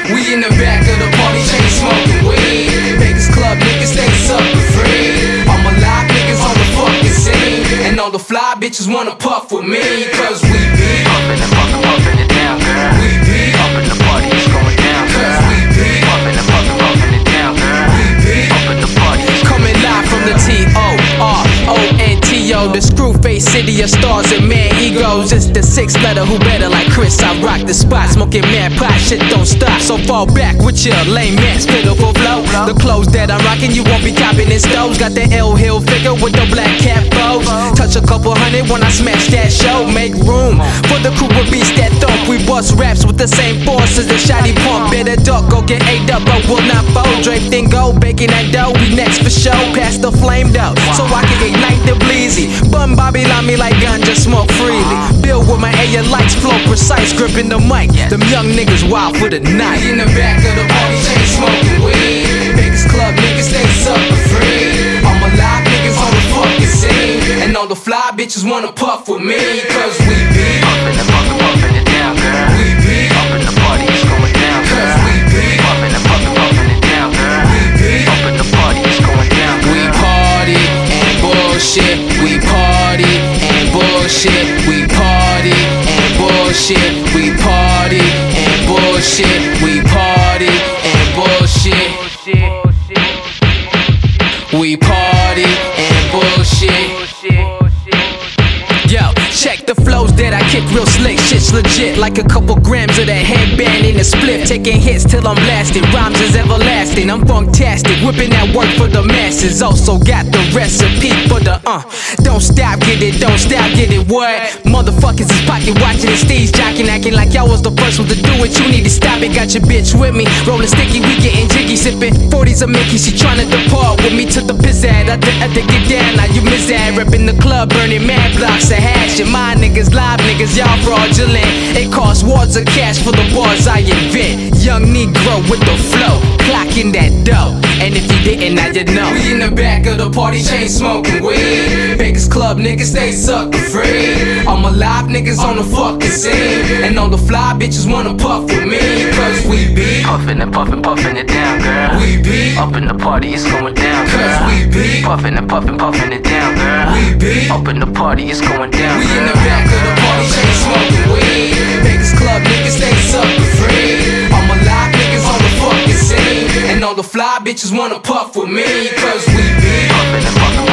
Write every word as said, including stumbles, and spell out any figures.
We in the back of the party, chain smoking weed. Vegas club niggas, they sucker free. All my live niggas on the fucking scene, and all the fly bitches wanna puff with me, cause we be puffin' and puffin', puffin' it down, girl. We be up in the party, it's going down, girl. Cause we be puffin' and puffin', puffin' it down, girl. We be up in the party, it's coming live from the T O R O N T O, the screw face city of stars and man egos. It's the sixth letter, who better like Chris? I rock the spot, smoking mad pot, shit don't stop. So fall back with your lame ass pitiful flow. The clothes that I'm rocking, you won't be copping in stoves. Got the L Hill figure with the black cat bows. Touch a couple hundred when I smash that show. Make room for the crew with beats that thump. We bust raps with the same force as the shotty pump. Better duck, go get ate up, but will not fold. Draped in gold, baking that dough. We next for show, pass the flame though, so I can ignite the bleezy. Bun Bobby line me like ganja, smoke freely. Build with my air lights, flow precise, gripping the mic. Them young niggas wild for the night. We in the back of the party, chain smoking weed. Vegas club niggas, they sucker free. All my live niggas on the fucking scene, and all the fly bitches wanna puff with me, cause we be puffin' and puffin', puffin' it down, girl. We be up in the party, it's going down, girl. Cause we be puffin' and puffin', puffin' it down, girl. We be up in the party, it's going down, girl. We party and bullshit. We party and bullshit. We party and bullshit. We party and bullshit. We party and bullshit. We party and bullshit. Yo, check the flows that I kick real slick. Shit's legit, like a couple grams of that headband in a split. Taking hits till I'm blasted, rhymes is everlasting. I'm funktastic, whipping that work for the masses. Also got the recipe for the uh. Don't stop, get it, don't stop, get it. What? Motherfuckers is pocket watching and Steve's jocking, acting like y'all was the first one to do it. You need to stop it. Got your bitch with me, rolling sticky, we getting jiggy, sipping forties of Mickey. She tryna depart with me, took the piss at. I had to get down, now you miss that. Reppin' the club, burning mad blocks of hash. And my niggas, live niggas, y'all fraudulent. It costs wads of cash for the bars I invent. Young Negro with the flow, clocking that dough. And if you didn't, now you know. We in the back of the party, chain smoking weed. Vegas club niggas, they sucker free. All my live niggas on the fucking scene, and all the fly bitches wanna puff with me, cause we be puffin' and puffin', puffin' it down, girl. We be up in the party, it's going down, girl. Cause we be puffin' and puffin', puffin' it down, girl. We be up in the party, it's going down, We girl. in the back of the party, chain smoking weed. Vegas club niggas, they sucker free. All my live niggas on the fucking scene, and all the fly bitches wanna puff with me, cause we be puffin' and puffin',